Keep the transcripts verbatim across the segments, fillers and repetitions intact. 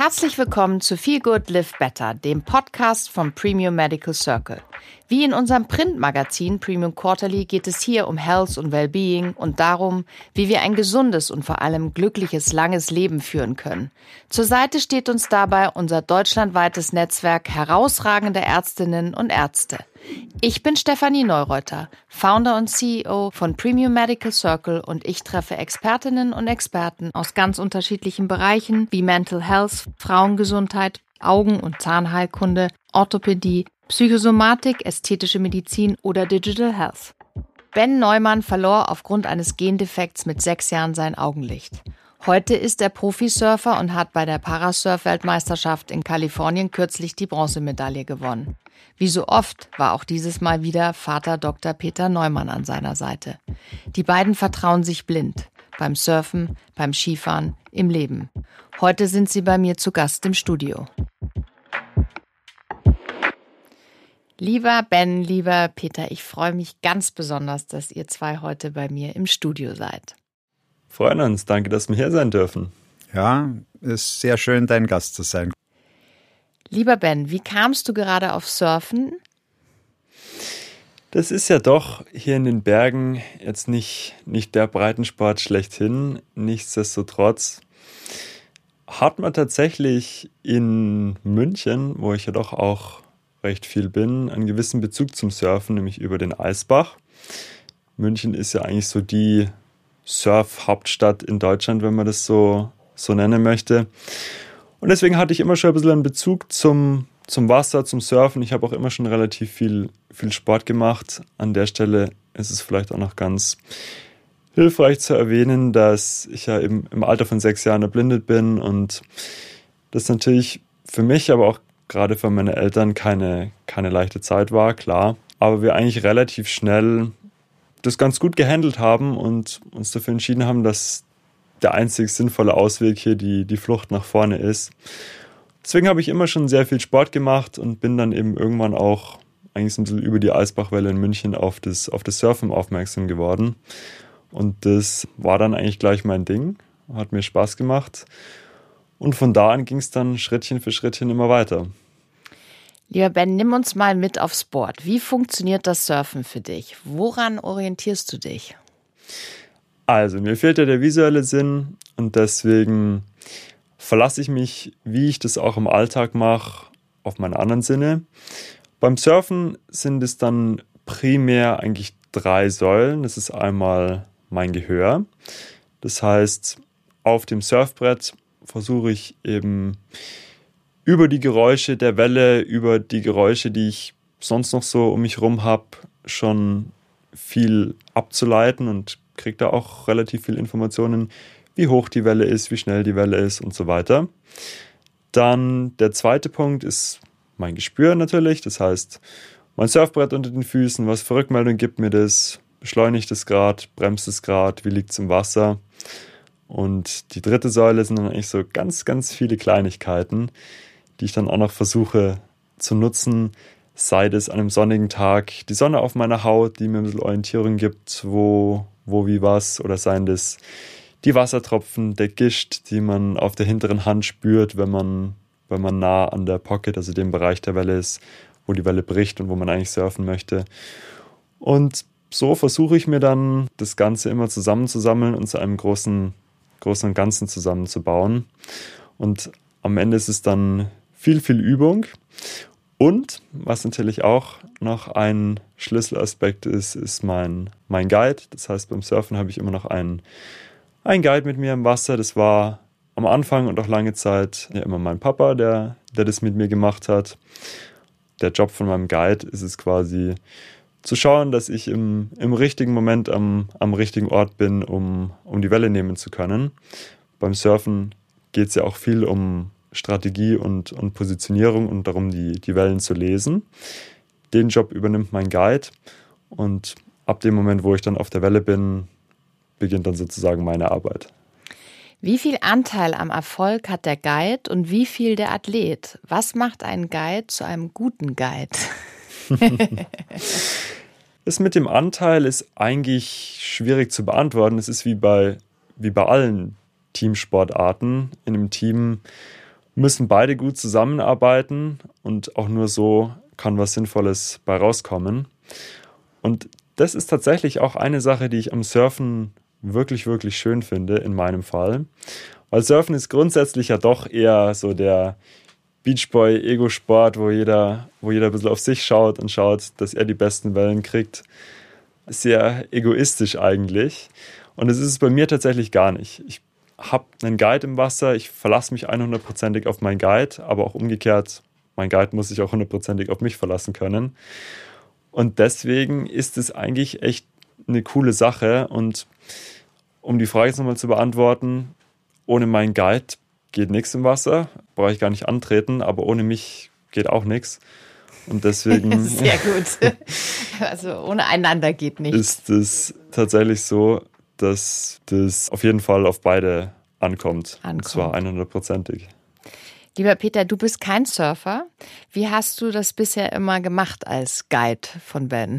Herzlich willkommen zu Feel Good Live Better, dem Podcast vom Premium Medical Circle. Wie in unserem Printmagazin Premium Quarterly geht es hier um Health und Wellbeing und darum, wie wir ein gesundes und vor allem glückliches, langes Leben führen können. Zur Seite steht uns dabei unser deutschlandweites Netzwerk herausragender Ärztinnen und Ärzte. Ich bin Stefanie Neureuter, Founder und C E O von Premium Medical Circle und ich treffe Expertinnen und Experten aus ganz unterschiedlichen Bereichen wie Mental Health, Frauengesundheit, Augen- und Zahnheilkunde, Orthopädie, Psychosomatik, ästhetische Medizin oder Digital Health. Ben Neumann verlor aufgrund eines Gendefekts mit sechs Jahren sein Augenlicht. Heute ist er Profisurfer und hat bei der Parasurf-Weltmeisterschaft in Kalifornien kürzlich die Bronzemedaille gewonnen. Wie so oft war auch dieses Mal wieder Vater Doktor Peter Neumann an seiner Seite. Die beiden vertrauen sich blind. Beim Surfen, beim Skifahren, im Leben. Heute sind sie bei mir zu Gast im Studio. Lieber Ben, lieber Peter, ich freue mich ganz besonders, dass ihr zwei heute bei mir im Studio seid. Freuen uns, danke, dass wir hier sein dürfen. Ja, ist sehr schön, dein Gast zu sein. Lieber Ben, wie kamst du gerade auf Surfen? Das ist ja doch hier in den Bergen jetzt nicht, nicht der Breitensport schlechthin. Nichtsdestotrotz hat man tatsächlich in München, wo ich ja doch auch recht viel bin, einen gewissen Bezug zum Surfen, nämlich über den Eisbach. München ist ja eigentlich so die Surf-Hauptstadt in Deutschland, wenn man das so, so nennen möchte. Und deswegen hatte ich immer schon ein bisschen einen Bezug zum, zum Wasser, zum Surfen. Ich habe auch immer schon relativ viel, viel Sport gemacht. An der Stelle ist es vielleicht auch noch ganz hilfreich zu erwähnen, dass ich ja eben im Alter von sechs Jahren erblindet bin und das natürlich für mich, aber auch gerade für meine Eltern keine, keine leichte Zeit war, klar. Aber wir eigentlich relativ schnell das ganz gut gehandelt haben und uns dafür entschieden haben, dass der einzig sinnvolle Ausweg hier die, die Flucht nach vorne ist. Deswegen habe ich immer schon sehr viel Sport gemacht und bin dann eben irgendwann auch eigentlich so ein bisschen über die Eisbachwelle in München auf das, auf das Surfen aufmerksam geworden. Und das war dann eigentlich gleich mein Ding, hat mir Spaß gemacht. Und von da an ging es dann Schrittchen für Schrittchen immer weiter. Lieber Ben, nimm uns mal mit aufs Board. Wie funktioniert das Surfen für dich? Woran orientierst du dich? Also, mir fehlt ja der visuelle Sinn und deswegen verlasse ich mich, wie ich das auch im Alltag mache, auf meine anderen Sinne. Beim Surfen sind es dann primär eigentlich drei Säulen. Das ist einmal mein Gehör. Das heißt, auf dem Surfbrett versuche ich eben über die Geräusche der Welle, über die Geräusche, die ich sonst noch so um mich rum habe, schon viel abzuleiten und kriege da auch relativ viel Informationen, wie hoch die Welle ist, wie schnell die Welle ist und so weiter. Dann der zweite Punkt ist mein Gespür natürlich, das heißt mein Surfbrett unter den Füßen, was für Rückmeldung gibt mir das, beschleunigt es gerade, bremst es gerade, wie liegt es im Wasser. Und die dritte Säule sind dann eigentlich so ganz, ganz viele Kleinigkeiten, die ich dann auch noch versuche zu nutzen, sei es an einem sonnigen Tag die Sonne auf meiner Haut, die mir ein bisschen Orientierung gibt, wo, wo wie was, oder seien das die Wassertropfen, der Gischt, die man auf der hinteren Hand spürt, wenn man, wenn man nah an der Pocket, also dem Bereich der Welle ist, wo die Welle bricht und wo man eigentlich surfen möchte. Und so versuche ich mir dann das Ganze immer zusammenzusammeln und zu einem großen, großen und Ganzen zusammenzubauen. Und am Ende ist es dann viel, viel Übung. Und was natürlich auch noch ein Schlüsselaspekt ist, ist mein, mein Guide. Das heißt, beim Surfen habe ich immer noch einen, einen Guide mit mir im Wasser. Das war am Anfang und auch lange Zeit ja immer mein Papa, der, der das mit mir gemacht hat. Der Job von meinem Guide ist es quasi zu schauen, dass ich im, im richtigen Moment am, am richtigen Ort bin, um, um die Welle nehmen zu können. Beim Surfen geht es ja auch viel um Strategie und, und Positionierung und darum, die, die Wellen zu lesen. Den Job übernimmt mein Guide und ab dem Moment, wo ich dann auf der Welle bin, beginnt dann sozusagen meine Arbeit. Wie viel Anteil am Erfolg hat der Guide und wie viel der Athlet? Was macht einen Guide zu einem guten Guide? Das mit dem Anteil ist eigentlich schwierig zu beantworten. Es ist wie bei, wie bei allen Teamsportarten. In einem Team müssen beide gut zusammenarbeiten und auch nur so kann was Sinnvolles bei rauskommen. Und das ist tatsächlich auch eine Sache, die ich am Surfen wirklich, wirklich schön finde in meinem Fall. Weil Surfen ist grundsätzlich ja doch eher so der Beachboy-Ego-Sport, wo jeder, wo jeder ein bisschen auf sich schaut und schaut, dass er die besten Wellen kriegt. Sehr egoistisch eigentlich. Und das ist es bei mir tatsächlich gar nicht. Ich habe einen Guide im Wasser, ich verlasse mich hundertprozentig auf meinen Guide, aber auch umgekehrt, mein Guide muss sich auch hundertprozentig auf mich verlassen können. Und deswegen ist es eigentlich echt eine coole Sache. Und um die Frage jetzt nochmal zu beantworten, ohne meinen Guide geht nichts im Wasser, brauche ich gar nicht antreten, aber ohne mich geht auch nichts. Und deswegen sehr gut. Also ohne einander geht nichts. Ist es tatsächlich so, dass das auf jeden Fall auf beide ankommt. ankommt. Und zwar hundertprozentig. Lieber Peter, du bist kein Surfer. Wie hast du das bisher immer gemacht als Guide von Ben?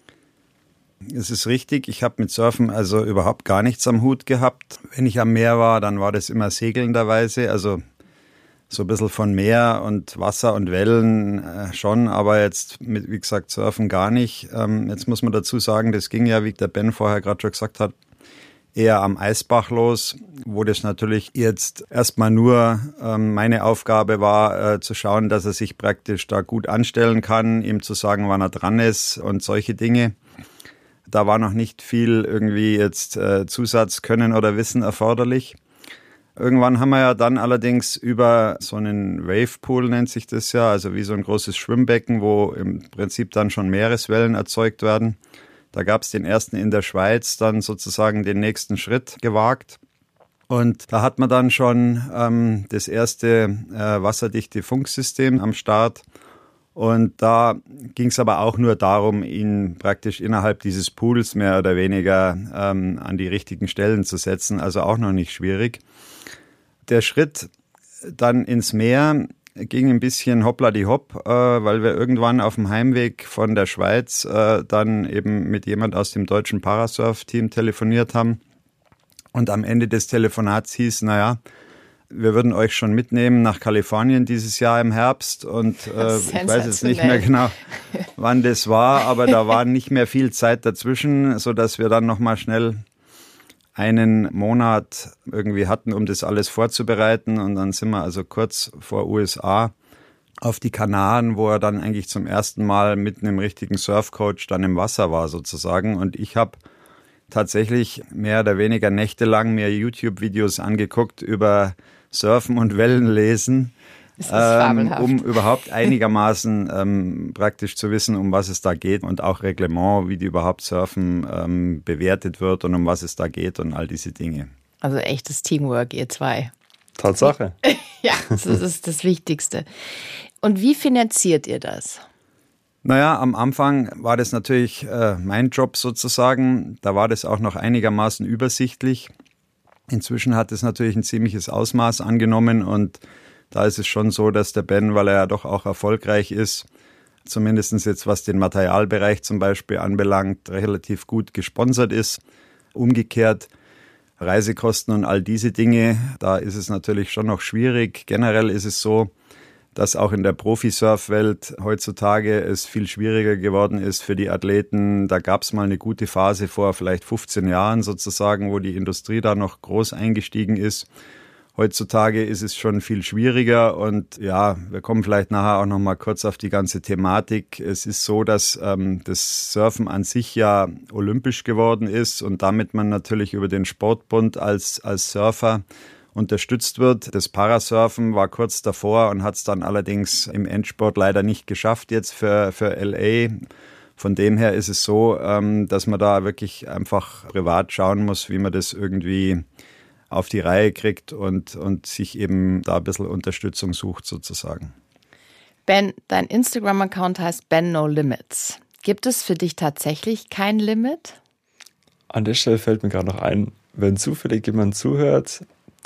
Es ist richtig, ich habe mit Surfen also überhaupt gar nichts am Hut gehabt. Wenn ich am Meer war, dann war das immer segelnderweise, also so ein bisschen von Meer und Wasser und Wellen äh, schon, aber jetzt mit, wie gesagt, Surfen gar nicht. Ähm, jetzt muss man dazu sagen, das ging ja, wie der Ben vorher gerade schon gesagt hat, eher am Eisbach los, wo das natürlich jetzt erstmal nur ähm, meine Aufgabe war, äh, zu schauen, dass er sich praktisch da gut anstellen kann, ihm zu sagen, wann er dran ist und solche Dinge. Da war noch nicht viel irgendwie jetzt äh, Zusatzkönnen oder Wissen erforderlich. Irgendwann haben wir ja dann allerdings über so einen Wavepool, nennt sich das ja, also wie so ein großes Schwimmbecken, wo im Prinzip dann schon Meereswellen erzeugt werden. Da gab es den ersten in der Schweiz, dann sozusagen den nächsten Schritt gewagt. Und da hat man dann schon ähm, das erste äh, wasserdichte Funksystem am Start. Und da ging es aber auch nur darum, ihn praktisch innerhalb dieses Pools mehr oder weniger ähm, an die richtigen Stellen zu setzen. Also auch noch nicht schwierig. Der Schritt dann ins Meer ging ein bisschen hoppla die hopp, äh, weil wir irgendwann auf dem Heimweg von der Schweiz äh, dann eben mit jemand aus dem deutschen Parasurf-Team telefoniert haben. Und am Ende des Telefonats hieß, naja, wir würden euch schon mitnehmen nach Kalifornien dieses Jahr im Herbst. Und äh, ich weiß jetzt nicht mehr genau, wann das war, aber da war nicht mehr viel Zeit dazwischen, sodass wir dann nochmal schnell einen Monat irgendwie hatten, um das alles vorzubereiten. Und dann sind wir also kurz vor U S A auf die Kanaren, wo er dann eigentlich zum ersten Mal mit einem richtigen Surfcoach dann im Wasser war sozusagen. Und ich habe tatsächlich mehr oder weniger nächtelang mir YouTube-Videos angeguckt über Surfen und Wellenlesen, ähm, um überhaupt einigermaßen ähm, praktisch zu wissen, um was es da geht und auch Reglement, wie die überhaupt Surfen ähm, bewertet wird und um was es da geht und all diese Dinge. Also echtes Teamwork, ihr zwei. Tatsache. Ja, das ist das Wichtigste. Und wie finanziert ihr das? Naja, am Anfang war das natürlich äh, mein Job sozusagen. Da war das auch noch einigermaßen übersichtlich. Inzwischen hat es natürlich ein ziemliches Ausmaß angenommen und da ist es schon so, dass der Ben, weil er ja doch auch erfolgreich ist, zumindest jetzt was den Materialbereich zum Beispiel anbelangt, relativ gut gesponsert ist. Umgekehrt Reisekosten und all diese Dinge, da ist es natürlich schon noch schwierig. Generell ist es so, dass auch in der Profisurf-Welt heutzutage es viel schwieriger geworden ist für die Athleten. Da gab es mal eine gute Phase vor vielleicht fünfzehn Jahren sozusagen, wo die Industrie da noch groß eingestiegen ist. Heutzutage ist es schon viel schwieriger und ja, wir kommen vielleicht nachher auch noch mal kurz auf die ganze Thematik. Es ist so, dass ähm, das Surfen an sich ja olympisch geworden ist und damit man natürlich über den Sportbund als, als Surfer unterstützt wird. Das Parasurfen war kurz davor und hat es dann allerdings im Endsport leider nicht geschafft jetzt für, für L A. Von dem her ist es so, ähm, dass man da wirklich einfach privat schauen muss, wie man das irgendwie auf die Reihe kriegt und, und sich eben da ein bisschen Unterstützung sucht sozusagen. Ben, dein Instagram-Account heißt Ben No Limits. Gibt es für dich tatsächlich kein Limit? An der Stelle fällt mir gerade noch ein, wenn zufällig jemand zuhört,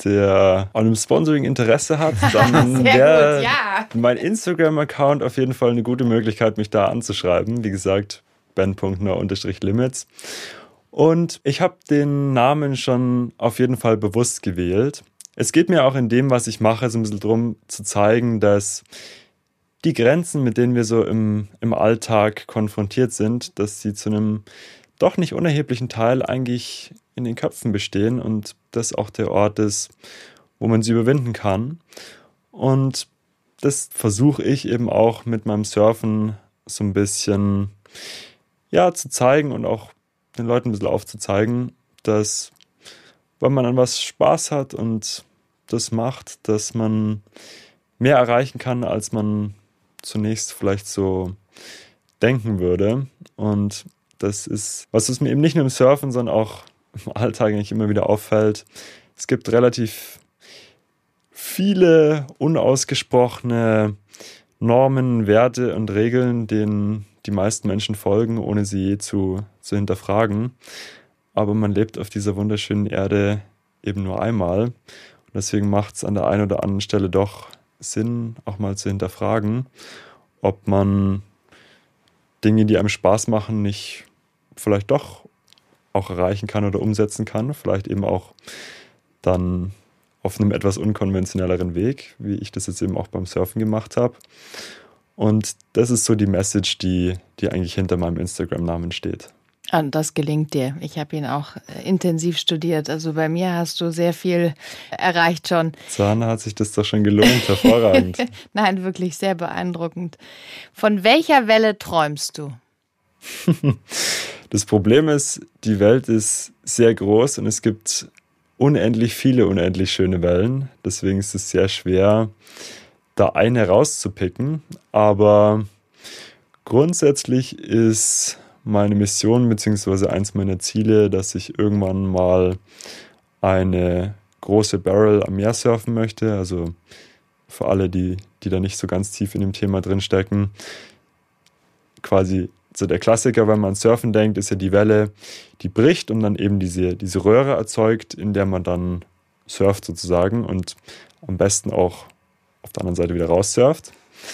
der an einem Sponsoring Interesse hat, dann wäre ja. mein Instagram-Account auf jeden Fall eine gute Möglichkeit, mich da anzuschreiben. Wie gesagt, ben punkt no limits. Und ich habe den Namen schon auf jeden Fall bewusst gewählt. es geht mir auch in dem, was ich mache, so ein bisschen darum zu zeigen, dass die Grenzen, mit denen wir so im, im Alltag konfrontiert sind, dass sie zu einem doch nicht unerheblichen Teil eigentlich in den Köpfen bestehen und das auch der Ort ist, wo man sie überwinden kann. Und das versuche ich eben auch mit meinem Surfen so ein bisschen ja, zu zeigen und auch den Leuten ein bisschen aufzuzeigen, dass wenn man an was Spaß hat und das macht, dass man mehr erreichen kann, als man zunächst vielleicht so denken würde. Und das ist was, was mir eben nicht nur im Surfen, sondern auch im Alltag eigentlich immer wieder auffällt. Es gibt relativ viele unausgesprochene Normen, Werte und Regeln, denen die meisten Menschen folgen, ohne sie je zu, zu hinterfragen. Aber man lebt auf dieser wunderschönen Erde eben nur einmal. Und deswegen macht es an der einen oder anderen Stelle doch Sinn, auch mal zu hinterfragen, ob man Dinge, die einem Spaß machen, nicht vielleicht doch auch erreichen kann oder umsetzen kann. Vielleicht eben auch dann auf einem etwas unkonventionelleren Weg, wie ich das jetzt eben auch beim Surfen gemacht habe. Und das ist so die Message, die, die eigentlich hinter meinem Instagram-Namen steht. Und das gelingt dir. Ich habe ihn auch intensiv studiert. Also bei mir hast du sehr viel erreicht schon. Sana, hat sich das doch schon gelohnt. Hervorragend. Nein, wirklich sehr beeindruckend. Von welcher Welle träumst du? Das Problem ist, die Welt ist sehr groß und es gibt unendlich viele, unendlich schöne Wellen. Deswegen ist es sehr schwer, da eine rauszupicken. Aber grundsätzlich ist meine Mission bzw. eins meiner Ziele, dass ich irgendwann mal eine große Barrel am Meer surfen möchte. Also für alle, die, die da nicht so ganz tief in dem Thema drin stecken. Quasi so der Klassiker, wenn man an Surfen denkt, ist ja die Welle, die bricht und dann eben diese, diese Röhre erzeugt, in der man dann surft sozusagen und am besten auch auf der anderen Seite wieder raussurft.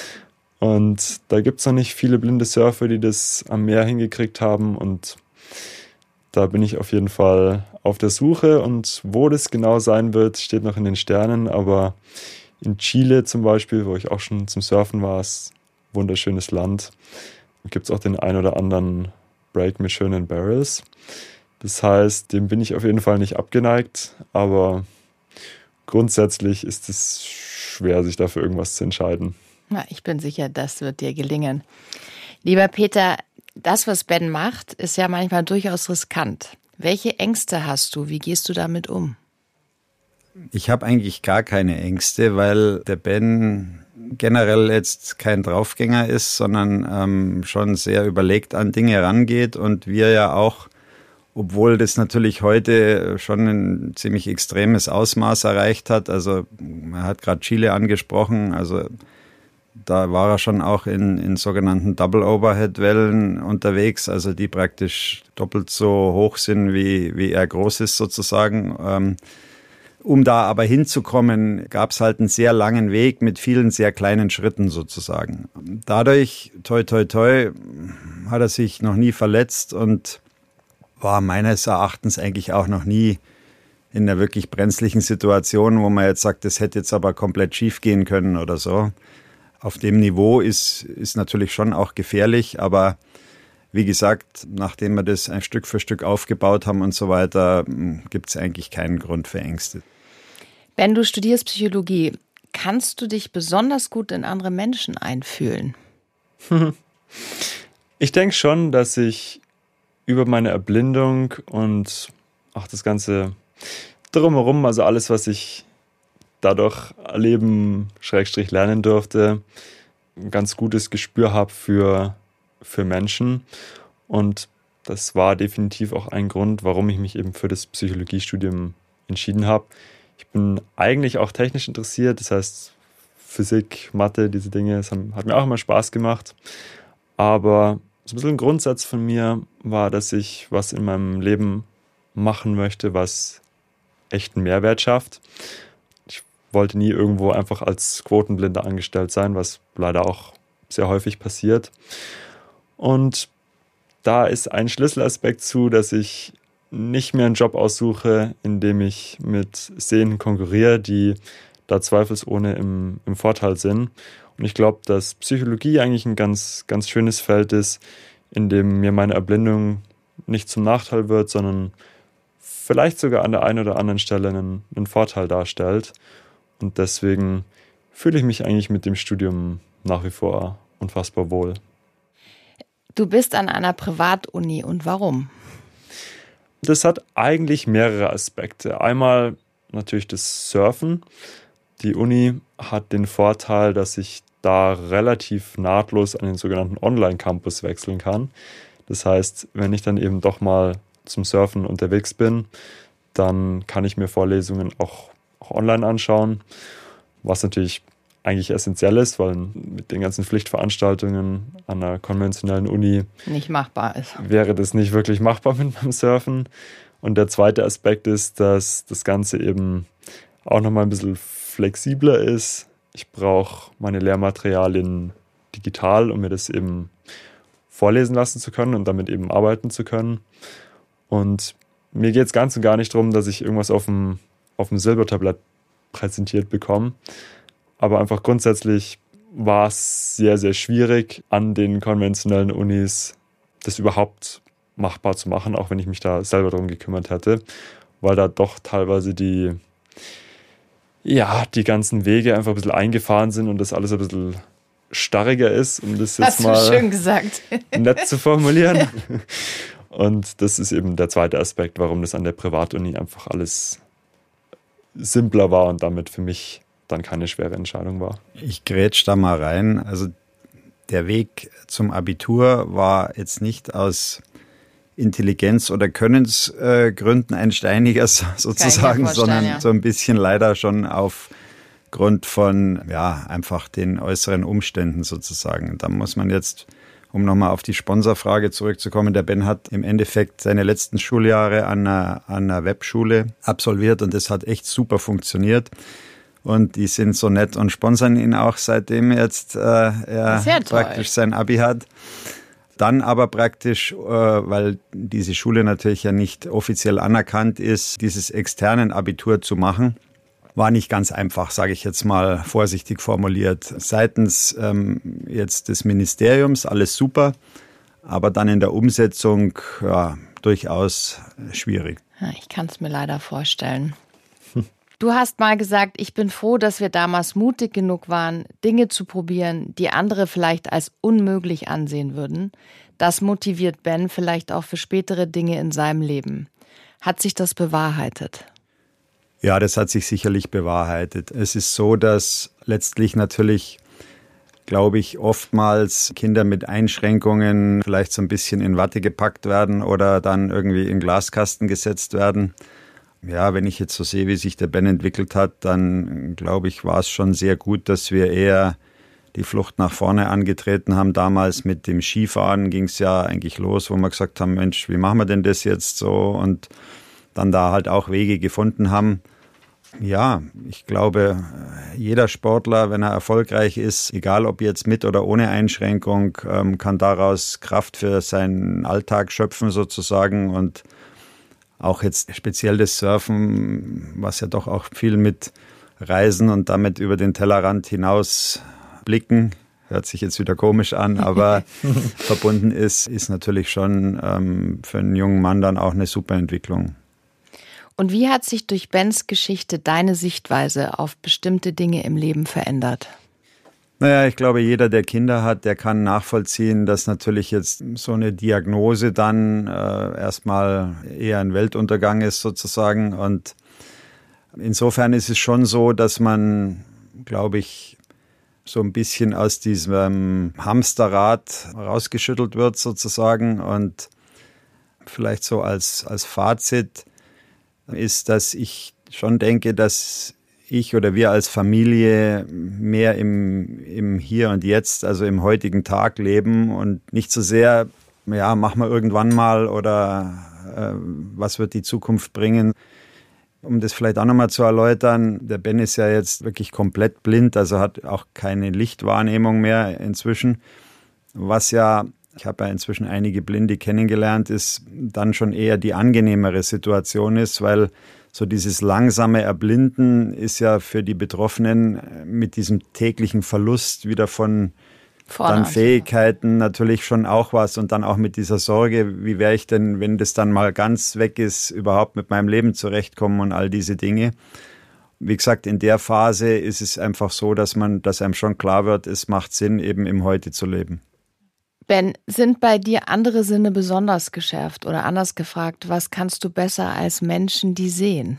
Und da gibt es noch nicht viele blinde Surfer, die das am Meer hingekriegt haben. Und da bin ich auf jeden Fall auf der Suche. Und wo das genau sein wird, steht noch in den Sternen. Aber in Chile zum Beispiel, wo ich auch schon zum Surfen war, ist ein wunderschönes Land. Da gibt es auch den ein oder anderen Break mit schönen Barrels. Das heißt, dem bin ich auf jeden Fall nicht abgeneigt. Aber grundsätzlich ist es schwer, sich dafür irgendwas zu entscheiden. Na, ich bin sicher, das wird dir gelingen. Lieber Peter, das, was Ben macht, ist ja manchmal durchaus riskant. Welche Ängste hast du? Wie gehst du damit um? Ich habe eigentlich gar keine Ängste, weil der Ben generell jetzt kein Draufgänger ist, sondern ähm, schon sehr überlegt an Dinge rangeht und wir ja auch, obwohl das natürlich heute schon ein ziemlich extremes Ausmaß erreicht hat, also er hat gerade Chile angesprochen, also da war er schon auch in, in sogenannten Double-Overhead-Wellen unterwegs, also die praktisch doppelt so hoch sind, wie, wie er groß ist sozusagen. Ähm, um da aber hinzukommen, gab es halt einen sehr langen Weg mit vielen sehr kleinen Schritten sozusagen. Dadurch, toi toi toi, hat er sich noch nie verletzt und war meines Erachtens eigentlich auch noch nie in einer wirklich brenzlichen Situation, wo man jetzt sagt, das hätte jetzt aber komplett schief gehen können oder so. Auf dem Niveau ist, ist natürlich schon auch gefährlich, aber wie gesagt, nachdem wir das ein Stück für Stück aufgebaut haben und so weiter, gibt es eigentlich keinen Grund für Ängste. Ben, du studierst Psychologie. Kannst du dich besonders gut in andere Menschen einfühlen? Ich denke schon, dass ich über meine Erblindung und auch das Ganze drumherum, also alles, was ich dadurch erleben, Schrägstrich lernen durfte, ein ganz gutes Gespür habe für, für Menschen. Und das war definitiv auch ein Grund, warum ich mich eben für das Psychologiestudium entschieden habe. Ich bin eigentlich auch technisch interessiert, das heißt Physik, Mathe, diese Dinge, das haben, hat mir auch immer Spaß gemacht. Aber so ein bisschen ein Grundsatz von mir war, dass ich was in meinem Leben machen möchte, was echten Mehrwert schafft. Ich wollte nie irgendwo einfach als Quotenblinder angestellt sein, was leider auch sehr häufig passiert. Und da ist ein Schlüsselaspekt zu, dass ich nicht mehr einen Job aussuche, in dem ich mit Sehenden konkurriere, die da zweifelsohne im, im Vorteil sind. Und ich glaube, dass Psychologie eigentlich ein ganz, ganz schönes Feld ist, in dem mir meine Erblindung nicht zum Nachteil wird, sondern vielleicht sogar an der einen oder anderen Stelle einen, einen Vorteil darstellt. Und deswegen fühle ich mich eigentlich mit dem Studium nach wie vor unfassbar wohl. Du bist an einer Privatuni und warum? Das hat eigentlich mehrere Aspekte. Einmal natürlich das Surfen. Die Uni hat den Vorteil, dass ich da relativ nahtlos an den sogenannten Online-Campus wechseln kann. Das heißt, wenn ich dann eben doch mal zum Surfen unterwegs bin, dann kann ich mir Vorlesungen auch, auch online anschauen, was natürlich eigentlich essentiell ist, weil mit den ganzen Pflichtveranstaltungen an einer konventionellen Uni nicht machbar ist. Wäre das nicht wirklich machbar mit beim Surfen. Und der zweite Aspekt ist, dass das Ganze eben auch nochmal ein bisschen flexibler ist. Ich brauche meine Lehrmaterialien digital, um mir das eben vorlesen lassen zu können und damit eben arbeiten zu können. Und mir geht es ganz und gar nicht darum, dass ich irgendwas auf dem, auf dem Silbertablett präsentiert bekomme. Aber einfach grundsätzlich war es sehr, sehr schwierig, an den konventionellen Unis das überhaupt machbar zu machen, auch wenn ich mich da selber darum gekümmert hätte, weil da doch teilweise die, ja, die ganzen Wege einfach ein bisschen eingefahren sind und das alles ein bisschen starriger ist, um das jetzt Hast mal du schön gesagt. nett zu formulieren. Und das ist eben der zweite Aspekt, warum das an der Privatuni einfach alles simpler war und damit für mich dann keine schwere Entscheidung war. Ich grätsch da mal rein. Also der Weg zum Abitur war jetzt nicht aus Intelligenz- oder Könnensgründen äh, ein steiniger sozusagen, sondern ja. so ein bisschen leider schon aufgrund von ja einfach den äußeren Umständen sozusagen. Da muss man jetzt, um nochmal auf die Sponsorfrage zurückzukommen, der Ben hat im Endeffekt seine letzten Schuljahre an einer, an einer Webschule absolviert und das hat echt super funktioniert. Und die sind so nett und sponsern ihn auch, seitdem jetzt äh, er praktisch sein Abi hat. Dann aber praktisch, äh, weil diese Schule natürlich ja nicht offiziell anerkannt ist, dieses externen Abitur zu machen, war nicht ganz einfach, sage ich jetzt mal vorsichtig formuliert. Seitens ähm, jetzt des Ministeriums alles super, aber dann in der Umsetzung ja, durchaus schwierig. Ich kann es mir leider vorstellen. Du hast mal gesagt, ich bin froh, dass wir damals mutig genug waren, Dinge zu probieren, die andere vielleicht als unmöglich ansehen würden. Das motiviert Ben vielleicht auch für spätere Dinge in seinem Leben. Hat sich das bewahrheitet? Ja, das hat sich sicherlich bewahrheitet. Es ist so, dass letztlich natürlich, glaube ich, oftmals Kinder mit Einschränkungen vielleicht so ein bisschen in Watte gepackt werden oder dann irgendwie in Glaskasten gesetzt werden. Ja, wenn ich jetzt so sehe, wie sich der Ben entwickelt hat, dann glaube ich, war es schon sehr gut, dass wir eher die Flucht nach vorne angetreten haben. Damals mit dem Skifahren ging es ja eigentlich los, wo wir gesagt haben, Mensch, wie machen wir denn das jetzt so? Und dann da halt auch Wege gefunden haben. Ja, ich glaube, jeder Sportler, wenn er erfolgreich ist, egal ob jetzt mit oder ohne Einschränkung, kann daraus Kraft für seinen Alltag schöpfen sozusagen. Und auch jetzt speziell das Surfen, was ja doch auch viel mit Reisen und damit über den Tellerrand hinaus blicken, hört sich jetzt wieder komisch an, aber verbunden ist, ist natürlich schon ähm, für einen jungen Mann dann auch eine super Entwicklung. Und wie hat sich durch Bens Geschichte deine Sichtweise auf bestimmte Dinge im Leben verändert? Naja, ich glaube, jeder, der Kinder hat, der kann nachvollziehen, dass natürlich jetzt so eine Diagnose dann äh, erstmal eher ein Weltuntergang ist sozusagen. Und insofern ist es schon so, dass man, glaube ich, so ein bisschen aus diesem Hamsterrad rausgeschüttelt wird sozusagen. Und vielleicht so als, als Fazit ist, dass ich schon denke, dass ich oder wir als Familie mehr im, im Hier und Jetzt, also im heutigen Tag leben und nicht so sehr, ja, machen wir irgendwann mal oder äh, was wird die Zukunft bringen. Um das vielleicht auch nochmal zu erläutern, der Ben ist ja jetzt wirklich komplett blind, also hat auch keine Lichtwahrnehmung mehr inzwischen, was ja ich habe ja inzwischen einige Blinde kennengelernt, ist dann schon eher die angenehmere Situation ist, weil so dieses langsame Erblinden ist ja für die Betroffenen mit diesem täglichen Verlust wieder von Vorne dann Fähigkeiten natürlich schon auch was und dann auch mit dieser Sorge, wie wäre ich denn, wenn das dann mal ganz weg ist, überhaupt mit meinem Leben zurechtkommen und all diese Dinge. Wie gesagt, in der Phase ist es einfach so, dass man, dass einem schon klar wird, es macht Sinn, eben im Heute zu leben. Ben, sind bei dir andere Sinne besonders geschärft oder anders gefragt, was kannst du besser als Menschen, die sehen?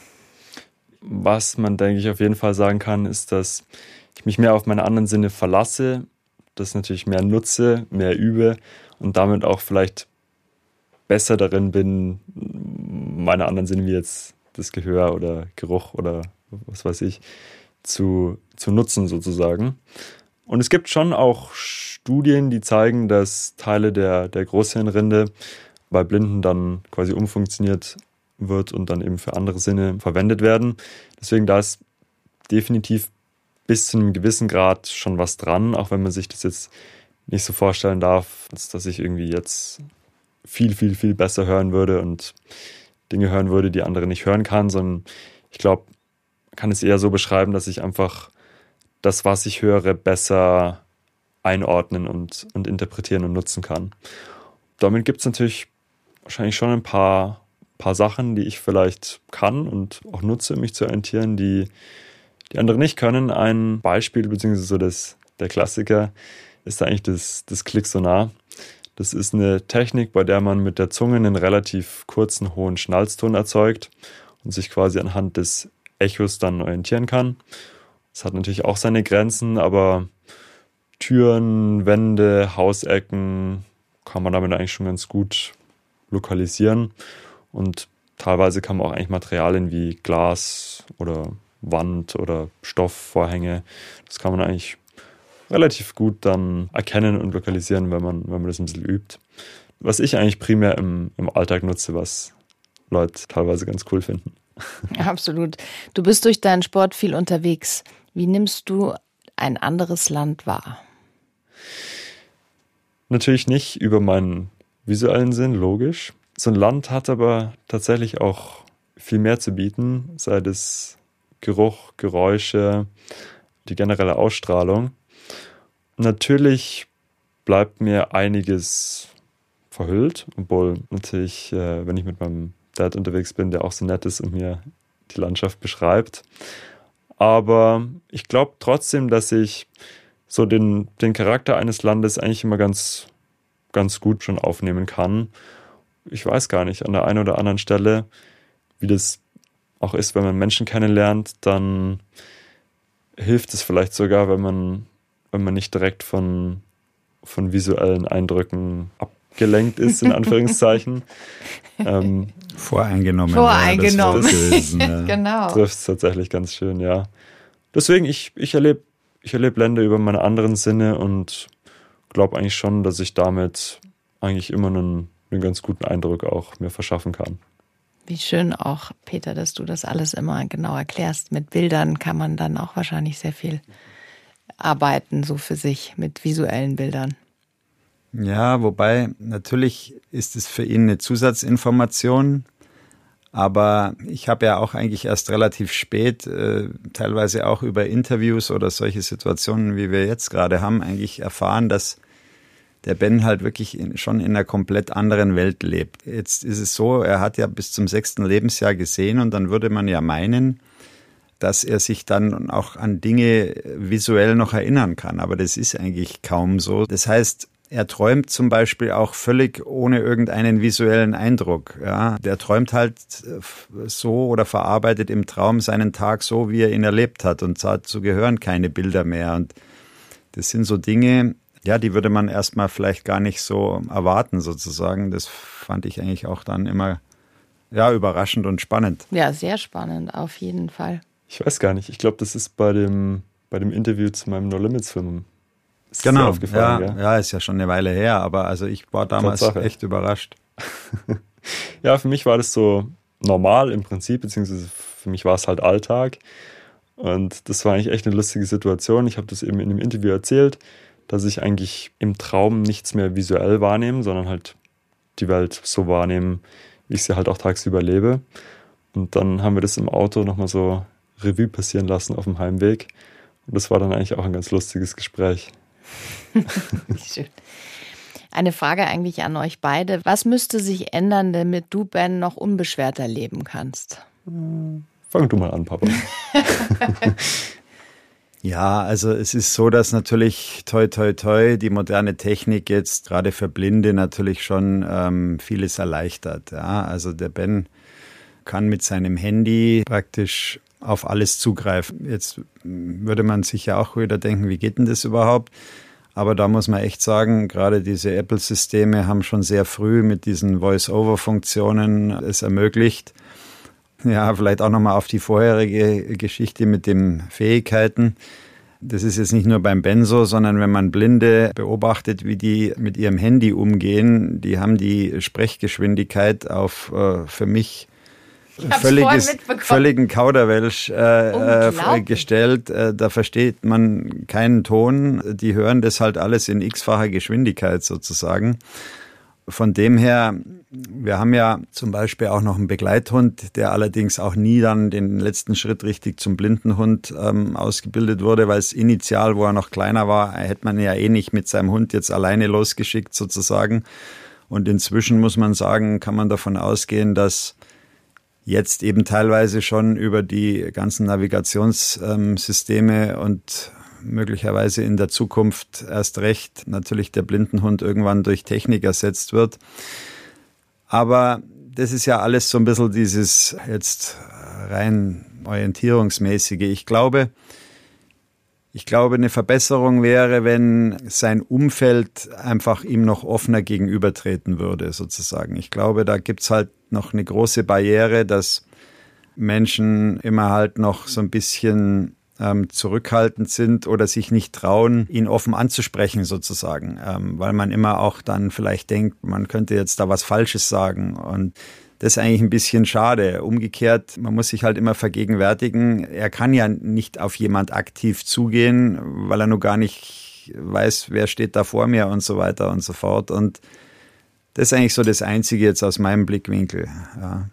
Was man, denke ich, auf jeden Fall sagen kann, ist, dass ich mich mehr auf meine anderen Sinne verlasse, das natürlich mehr nutze, mehr übe und damit auch vielleicht besser darin bin, meine anderen Sinne wie jetzt das Gehör oder Geruch oder was weiß ich, zu, zu nutzen sozusagen. Und es gibt schon auch Studien, die zeigen, dass Teile der, der Großhirnrinde bei Blinden dann quasi umfunktioniert wird und dann eben für andere Sinne verwendet werden. Deswegen da ist definitiv bis zu einem gewissen Grad schon was dran, auch wenn man sich das jetzt nicht so vorstellen darf, dass ich irgendwie jetzt viel, viel, viel besser hören würde und Dinge hören würde, die andere nicht hören kann, sondern ich glaube, man kann es eher so beschreiben, dass ich einfach das, was ich höre, besser einordnen und, und interpretieren und nutzen kann. Damit gibt es natürlich wahrscheinlich schon ein paar, paar Sachen, die ich vielleicht kann und auch nutze, mich zu orientieren, die die andere nicht können. Ein Beispiel, beziehungsweise so das, der Klassiker, ist eigentlich das, das Klicksonar. Das ist eine Technik, bei der man mit der Zunge einen relativ kurzen, hohen Schnalzton erzeugt und sich quasi anhand des Echos dann orientieren kann. Das hat natürlich auch seine Grenzen, aber Türen, Wände, Hausecken kann man damit eigentlich schon ganz gut lokalisieren. Und teilweise kann man auch eigentlich Materialien wie Glas oder Wand oder Stoffvorhänge, das kann man eigentlich relativ gut dann erkennen und lokalisieren, wenn man, wenn man das ein bisschen übt. Was ich eigentlich primär im, im Alltag nutze, was Leute teilweise ganz cool finden. Absolut. Du bist durch deinen Sport viel unterwegs. Wie nimmst du ein anderes Land wahr? Natürlich nicht über meinen visuellen Sinn, logisch. So ein Land hat aber tatsächlich auch viel mehr zu bieten, sei es Geruch, Geräusche, die generelle Ausstrahlung. Natürlich bleibt mir einiges verhüllt, obwohl natürlich, äh, wenn ich mit meinem Dad unterwegs bin, der auch so nett ist und mir die Landschaft beschreibt. Aber ich glaube trotzdem, dass ich so den, den Charakter eines Landes eigentlich immer ganz, ganz gut schon aufnehmen kann. Ich weiß gar nicht, an der einen oder anderen Stelle, wie das auch ist, wenn man Menschen kennenlernt, dann hilft es vielleicht sogar, wenn man, wenn man nicht direkt von, von visuellen Eindrücken abgelenkt ist, in Anführungszeichen. ähm, Voreingenommen. Voreingenommen. Ja, das ja. Genau. Trifft es tatsächlich ganz schön, ja. Deswegen, ich, ich erlebe ich erleb Länder über meine anderen Sinne und glaube eigentlich schon, dass ich damit eigentlich immer einen, einen ganz guten Eindruck auch mir verschaffen kann. Wie schön auch, Peter, dass du das alles immer genau erklärst. Mit Bildern kann man dann auch wahrscheinlich sehr viel arbeiten, so für sich, mit visuellen Bildern. Ja, wobei natürlich ist es für ihn eine Zusatzinformation, aber ich habe ja auch eigentlich erst relativ spät, äh, teilweise auch über Interviews oder solche Situationen, wie wir jetzt gerade haben, eigentlich erfahren, dass der Ben halt wirklich in, schon in einer komplett anderen Welt lebt. Jetzt ist es so, er hat ja bis zum sechsten Lebensjahr gesehen und dann würde man ja meinen, dass er sich dann auch an Dinge visuell noch erinnern kann. Aber das ist eigentlich kaum so. Das heißt, er träumt zum Beispiel auch völlig ohne irgendeinen visuellen Eindruck. Ja, der träumt halt so oder verarbeitet im Traum seinen Tag so, wie er ihn erlebt hat. Und dazu gehören keine Bilder mehr. Und das sind so Dinge, ja, die würde man erstmal vielleicht gar nicht so erwarten sozusagen. Das fand ich eigentlich auch dann immer ja, überraschend und spannend. Ja, sehr spannend, auf jeden Fall. Ich weiß gar nicht. Ich glaube, das ist bei dem, bei dem Interview zu meinem No Limits Film. Ist genau, aufgefallen, ja, gell? ja, ist ja schon eine Weile her, aber also ich war damals Tatsache. echt überrascht. Ja, für mich war das so normal im Prinzip, beziehungsweise für mich war es halt Alltag. Und das war eigentlich echt eine lustige Situation. Ich habe das eben in dem Interview erzählt, dass ich eigentlich im Traum nichts mehr visuell wahrnehme, sondern halt die Welt so wahrnehme, wie ich sie halt auch tagsüber lebe. Und dann haben wir das im Auto nochmal so Revue passieren lassen auf dem Heimweg. Und das war dann eigentlich auch ein ganz lustiges Gespräch. Schön. Eine Frage eigentlich an euch beide. Was müsste sich ändern, damit du, Ben, noch unbeschwerter leben kannst? Fang du mal an, Papa. Ja, also es ist so, dass natürlich toi toi toi die moderne Technik jetzt gerade für Blinde natürlich schon ähm, vieles erleichtert. Ja, also der Ben kann mit seinem Handy praktisch auf alles zugreifen. Jetzt würde man sich ja auch wieder denken, wie geht denn das überhaupt? Aber da muss man echt sagen, gerade diese Apple-Systeme haben schon sehr früh mit diesen Voice-Over-Funktionen es ermöglicht. Ja, vielleicht auch nochmal auf die vorherige Geschichte mit den Fähigkeiten. Das ist jetzt nicht nur beim Ben so, sondern wenn man Blinde beobachtet, wie die mit ihrem Handy umgehen, die haben die Sprechgeschwindigkeit auf äh, für mich völliges, völligen Kauderwelsch äh, äh, gestellt. Äh, da versteht man keinen Ton. Die hören das halt alles in x-facher Geschwindigkeit sozusagen. Von dem her, wir haben ja zum Beispiel auch noch einen Begleithund, der allerdings auch nie dann den letzten Schritt richtig zum Blindenhund ähm, ausgebildet wurde, weil es initial, wo er noch kleiner war, hätte man ja eh nicht mit seinem Hund jetzt alleine losgeschickt sozusagen. Und inzwischen muss man sagen, kann man davon ausgehen, dass jetzt eben teilweise schon über die ganzen Navigationssysteme und möglicherweise in der Zukunft erst recht natürlich der Blindenhund irgendwann durch Technik ersetzt wird. Aber das ist ja alles so ein bisschen dieses jetzt rein orientierungsmäßige. Ich glaube, ich glaube, eine Verbesserung wäre, wenn sein Umfeld einfach ihm noch offener gegenübertreten würde, sozusagen. Ich glaube, da gibt's halt noch eine große Barriere, dass Menschen immer halt noch so ein bisschen ähm, zurückhaltend sind oder sich nicht trauen, ihn offen anzusprechen, sozusagen. Ähm, weil man immer auch dann vielleicht denkt, man könnte jetzt da was Falsches sagen. Und das ist eigentlich ein bisschen schade. Umgekehrt, man muss sich halt immer vergegenwärtigen, er kann ja nicht auf jemand aktiv zugehen, weil er nur gar nicht weiß, wer steht da vor mir und so weiter und so fort. Und das ist eigentlich so das Einzige jetzt aus meinem Blickwinkel. Ja.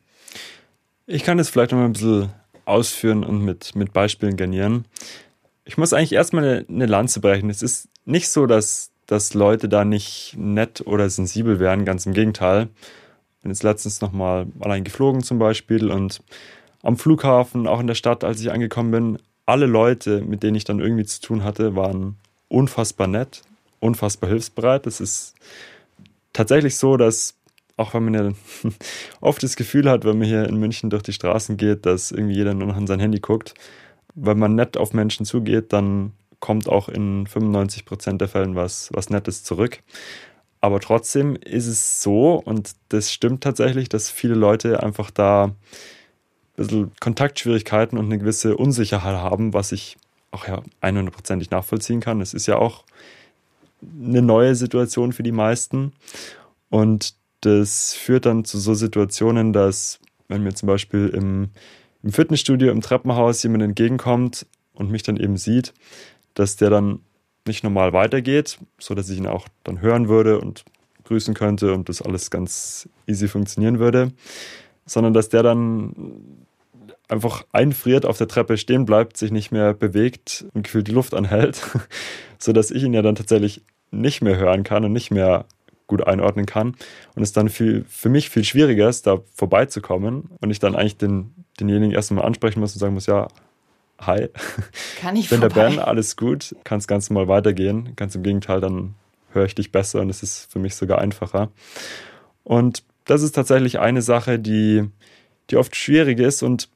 Ich kann das vielleicht noch mal ein bisschen ausführen und mit, mit Beispielen garnieren. Ich muss eigentlich erstmal eine, eine Lanze brechen. Es ist nicht so, dass, dass Leute da nicht nett oder sensibel wären, ganz im Gegenteil. Ich bin jetzt letztens nochmal allein geflogen zum Beispiel und am Flughafen, auch in der Stadt, als ich angekommen bin, alle Leute, mit denen ich dann irgendwie zu tun hatte, waren unfassbar nett, unfassbar hilfsbereit. Das ist tatsächlich so, dass auch wenn man ja oft das Gefühl hat, wenn man hier in München durch die Straßen geht, dass irgendwie jeder nur noch an sein Handy guckt. Wenn man nett auf Menschen zugeht, dann kommt auch in fünfundneunzig Prozent der Fällen was, was Nettes zurück. Aber trotzdem ist es so, und das stimmt tatsächlich, dass viele Leute einfach da ein bisschen Kontaktschwierigkeiten und eine gewisse Unsicherheit haben, was ich auch ja hundertprozentig nachvollziehen kann. Es ist ja auch eine neue Situation für die meisten. Und das führt dann zu so Situationen, dass, wenn mir zum Beispiel im, im Fitnessstudio, im Treppenhaus jemand entgegenkommt und mich dann eben sieht, dass der dann nicht normal weitergeht, sodass ich ihn auch dann hören würde und grüßen könnte und das alles ganz easy funktionieren würde, sondern dass der dann einfach einfriert, auf der Treppe stehen bleibt, sich nicht mehr bewegt und gefühlt die Luft anhält, sodass ich ihn ja dann tatsächlich nicht mehr hören kann und nicht mehr gut einordnen kann und es dann viel, für mich viel schwieriger ist, da vorbeizukommen und ich dann eigentlich den, denjenigen erst mal ansprechen muss und sagen muss, ja, hi, kann ich, ich bin vorbei? der Ben, alles gut, kannst ganz normal weitergehen, ganz im Gegenteil, dann höre ich dich besser und es ist für mich sogar einfacher. Und das ist tatsächlich eine Sache, die, die oft schwierig ist und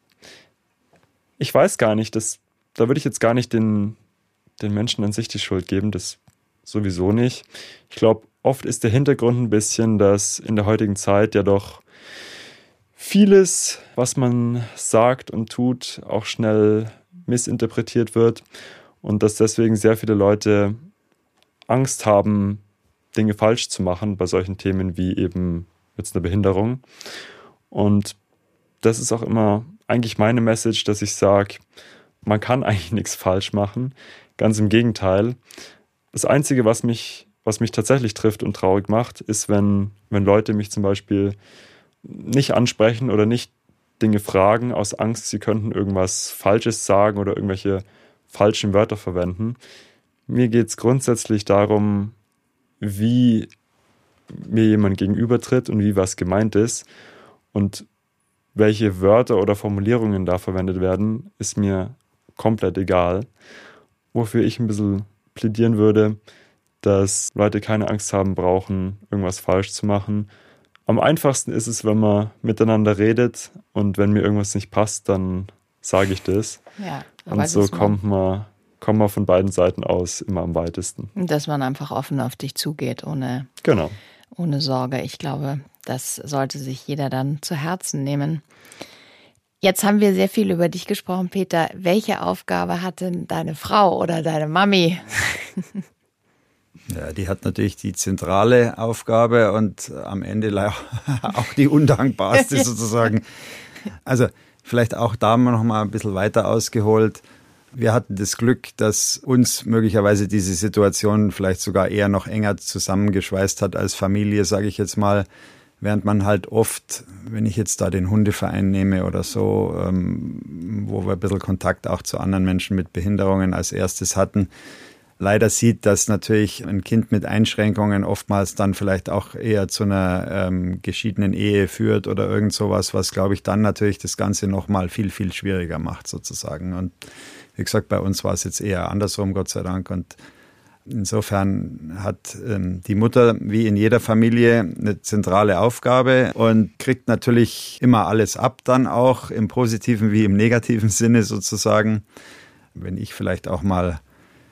ich weiß gar nicht, das, da würde ich jetzt gar nicht den, den Menschen an sich die Schuld geben, das sowieso nicht. Ich glaube, oft ist der Hintergrund ein bisschen, dass in der heutigen Zeit ja doch vieles, was man sagt und tut, auch schnell missinterpretiert wird und dass deswegen sehr viele Leute Angst haben, Dinge falsch zu machen bei solchen Themen wie eben jetzt eine Behinderung. Und das ist auch immer eigentlich meine Message, dass ich sage, man kann eigentlich nichts falsch machen. Ganz im Gegenteil. Das Einzige, was mich, was mich tatsächlich trifft und traurig macht, ist, wenn, wenn Leute mich zum Beispiel nicht ansprechen oder nicht Dinge fragen, aus Angst, sie könnten irgendwas Falsches sagen oder irgendwelche falschen Wörter verwenden. Mir geht es grundsätzlich darum, wie mir jemand gegenübertritt und wie was gemeint ist. Und welche Wörter oder Formulierungen da verwendet werden, ist mir komplett egal. Wofür ich ein bisschen plädieren würde, dass Leute keine Angst haben brauchen, irgendwas falsch zu machen. Am einfachsten ist es, wenn man miteinander redet und wenn mir irgendwas nicht passt, dann sage ich das. Ja, und so kommt man, kommt man von beiden Seiten aus immer am weitesten. Dass man einfach offen auf dich zugeht, ohne, genau. ohne Sorge. Ich glaube, das sollte sich jeder dann zu Herzen nehmen. Jetzt haben wir sehr viel über dich gesprochen, Peter. Welche Aufgabe hatte deine Frau oder deine Mami? Ja, die hat natürlich die zentrale Aufgabe und am Ende auch die undankbarste sozusagen. Also vielleicht auch da noch mal ein bisschen weiter ausgeholt. Wir hatten das Glück, dass uns möglicherweise diese Situation vielleicht sogar eher noch enger zusammengeschweißt hat als Familie, sage ich jetzt mal. Während man halt oft, wenn ich jetzt da den Hundeverein nehme oder so, ähm, wo wir ein bisschen Kontakt auch zu anderen Menschen mit Behinderungen als erstes hatten, leider sieht, dass natürlich ein Kind mit Einschränkungen oftmals dann vielleicht auch eher zu einer ähm, geschiedenen Ehe führt oder irgend sowas, was, glaube ich, dann natürlich das Ganze nochmal viel, viel schwieriger macht sozusagen. Und wie gesagt, bei uns war es jetzt eher andersrum, Gott sei Dank. Und insofern hat ähm, die Mutter wie in jeder Familie eine zentrale Aufgabe und kriegt natürlich immer alles ab, dann auch im positiven wie im negativen Sinne sozusagen. Wenn ich vielleicht auch mal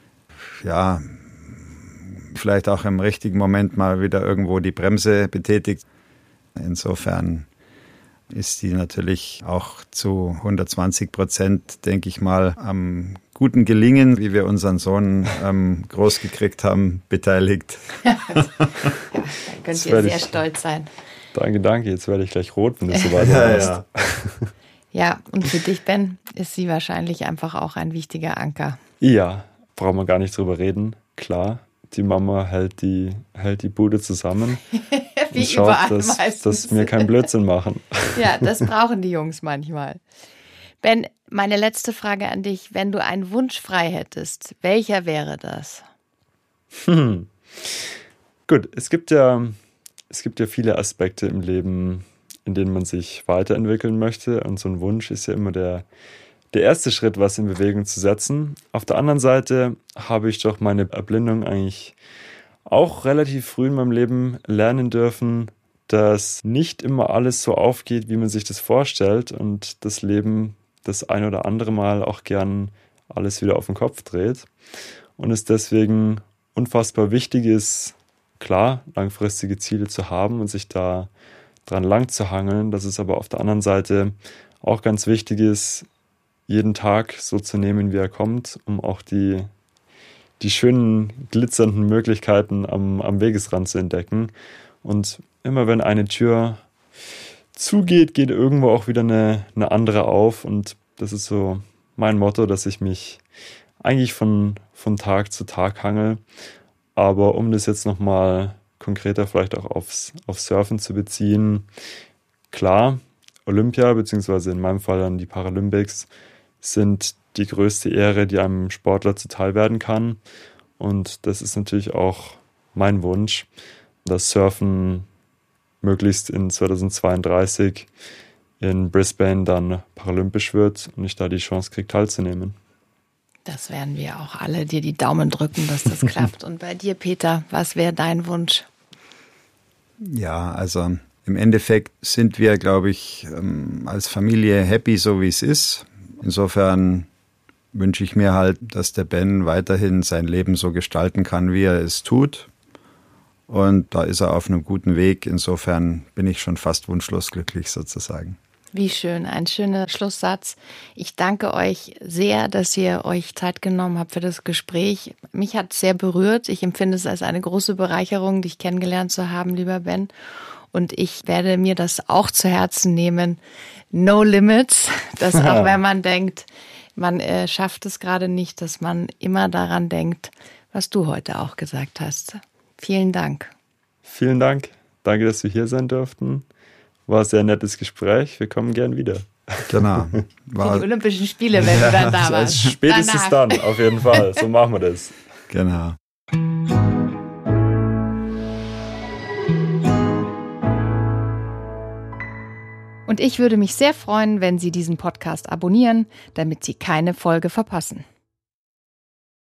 ja, vielleicht auch im richtigen Moment mal wieder irgendwo die Bremse betätigt. Insofern ist die natürlich auch zu hundertzwanzig Prozent, denke ich mal, am guten Gelingen, wie wir unseren Sohn ähm, groß gekriegt haben, beteiligt. Ja, da könnt ihr sehr ich, stolz sein. Danke, danke. Jetzt werde ich gleich rot, wenn du so weiter hast. Ja, ja, und für dich, Ben, ist sie wahrscheinlich einfach auch ein wichtiger Anker. Ja. Brauchen wir gar nicht drüber reden. Klar, die Mama hält die, hält die Bude zusammen Wie und schaut, dass, meistens. dass wir keinen Blödsinn machen. Ja, das brauchen die Jungs manchmal. Ben, meine letzte Frage an dich. Wenn du einen Wunsch frei hättest, welcher wäre das? Hm. Gut, es gibt ja, es gibt ja viele Aspekte im Leben, in denen man sich weiterentwickeln möchte. Und so ein Wunsch ist ja immer der Der erste Schritt, was in Bewegung zu setzen. Auf der anderen Seite habe ich durch meine Erblindung eigentlich auch relativ früh in meinem Leben lernen dürfen, dass nicht immer alles so aufgeht, wie man sich das vorstellt und das Leben das ein oder andere Mal auch gern alles wieder auf den Kopf dreht. Und es deswegen unfassbar wichtig ist, klar, langfristige Ziele zu haben und sich da dran lang zu hangeln. Dass es aber auf der anderen Seite auch ganz wichtig ist, jeden Tag so zu nehmen, wie er kommt, um auch die, die schönen, glitzernden Möglichkeiten am, am Wegesrand zu entdecken. Und immer wenn eine Tür zugeht, geht irgendwo auch wieder eine, eine andere auf. Und das ist so mein Motto, dass ich mich eigentlich von, von Tag zu Tag hangel. Aber um das jetzt nochmal konkreter vielleicht auch aufs, aufs Surfen zu beziehen, klar, Olympia, beziehungsweise in meinem Fall dann die Paralympics, sind die größte Ehre, die einem Sportler zuteil werden kann. Und das ist natürlich auch mein Wunsch, dass Surfen möglichst in zweitausendzweiunddreißig in Brisbane dann paralympisch wird und ich da die Chance kriege, teilzunehmen. Das werden wir auch alle dir die Daumen drücken, dass das klappt. Und bei dir, Peter, was wäre dein Wunsch? Ja, also im Endeffekt sind wir, glaube ich, als Familie happy, so wie es ist. Insofern wünsche ich mir halt, dass der Ben weiterhin sein Leben so gestalten kann, wie er es tut. Und da ist er auf einem guten Weg. Insofern bin ich schon fast wunschlos glücklich sozusagen. Wie schön, ein schöner Schlusssatz. Ich danke euch sehr, dass ihr euch Zeit genommen habt für das Gespräch. Mich hat es sehr berührt. Ich empfinde es als eine große Bereicherung, dich kennengelernt zu haben, lieber Ben. Und ich werde mir das auch zu Herzen nehmen. No limits, dass auch wenn man denkt, man äh, schafft es gerade nicht, dass man immer daran denkt, was du heute auch gesagt hast. Vielen Dank. Vielen Dank. Danke, dass wir hier sein durften. War ein sehr nettes Gespräch. Wir kommen gern wieder. Genau. War Für die Olympischen Spiele, wenn ja, du dann da warst. Spätestens Danach. Dann, auf jeden Fall. So machen wir das. Genau. Und ich würde mich sehr freuen, wenn Sie diesen Podcast abonnieren, damit Sie keine Folge verpassen.